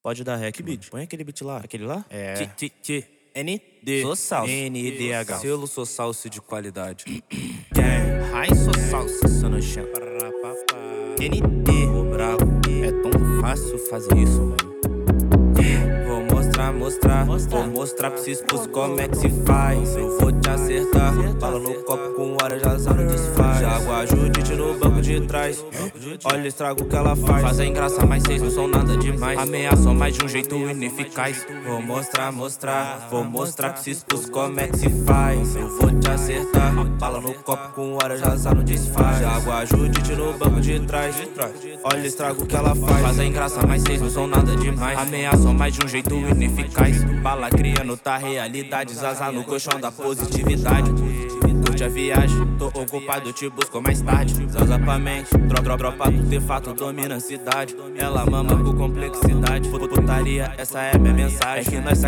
Pode dar rec, beat. Põe aquele beat lá. Aquele lá? É. ND. Sou salsa. NDH. Selo sou salsa de qualidade. Gang. Ai, sou salsa, sou no chão. ND. Ô brabo, é tão fácil fazer isso, mano. Vou mostrar. Vou mostrar pra esses pus como é que se faz. Eu vou te acertar. Bala no copo com hora, já não desfaz. Jago ajude no banco de trás. Olha o estrago que ela faz. Fazem graça, mas cês não são nada demais. Ameaçam, mas de um jeito ineficaz. Vou mostrar. Vou mostrar pra esses pus como é que se faz. Eu vou te acertar. Bala no copo com hora, já não desfaz. Jago ajude no banco de trás. Olha o estrago que ela faz. Fazem graça, mas cês não são nada demais. Ameaçam, mas de um jeito ineficaz. Bala criando tá realidade. Zaza no colchão da positividade. Curte a viagem, tô ocupado, te busco mais tarde. Zaza pra mente, dropa do de fato domina a cidade. Ela mama com complexidade. Putaria, essa é minha mensagem. É que nós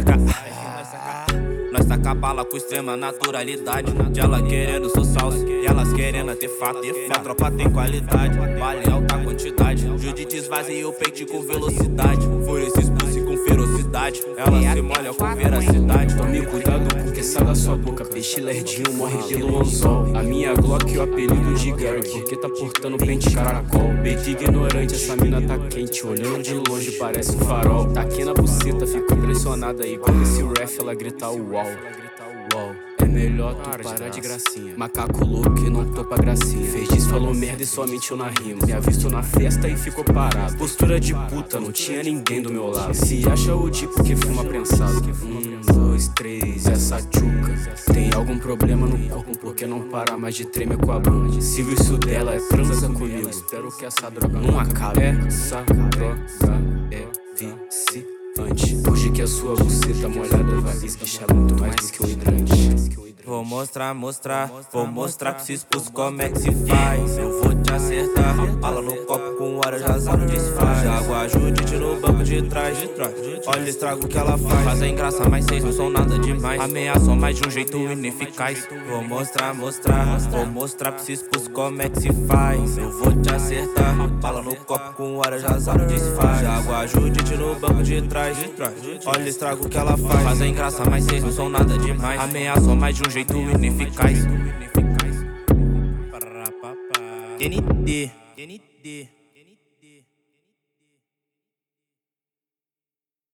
saca bala com extrema naturalidade. De ela querendo sou salsa, e elas querendo ter fato. Minha tropa tem qualidade, vale alta quantidade. Judite esvazia o peito com velocidade. Por esses pulse com ferocidade. Ela se molha com veracidade. Tome cuidado porque sai da sua boca. Peixe lerdinho morre pelo anzol. A minha Glock e o apelido de Gary, porque tá portando pente caracol. Peito ignorante, essa mina tá quente. Olhando de longe parece um farol. Tá aqui na buceta, fico impressionada aí. Quando esse ref ela grita uau. É melhor tu parar de gracinha. Macaco louco que não topa gracinha. Fez disso, falou merda e só mentiu na rima. Me avistou na festa e ficou parado. Postura de puta, não tinha ninguém do meu lado. Se acha o di porque fuma prensado. 2, 3, essa tchuca tem algum problema no corpo porque não para mais de tremer com a bunda. Se o isso dela é transa comigo, espero que essa droga não acabe. Essa droga é viciante. Hoje que a sua buceta molhada vai esguichar muito mais do que um hidrante. Vou mostrar. Vou mostrar pra esses pus como é que se faz. Eu vou te acertar. Bala no copo com hora, já não desfaz. Jago ajude no banco de trás. Olha o estrago que ela faz. Fazem graça, mas cês não são nada demais. Ameaçam, mas de um jeito ineficaz. Vou mostrar. Vou mostrar pra esses pus como é que se faz. Eu vou te acertar. Bala no copo com hora, já não desfaz. Jago ajude no banco de trás. Olha o estrago que ela faz. Fazem graça, mas cês não são nada demais. Ameaçam, mas de um jeito ineficaz. ND.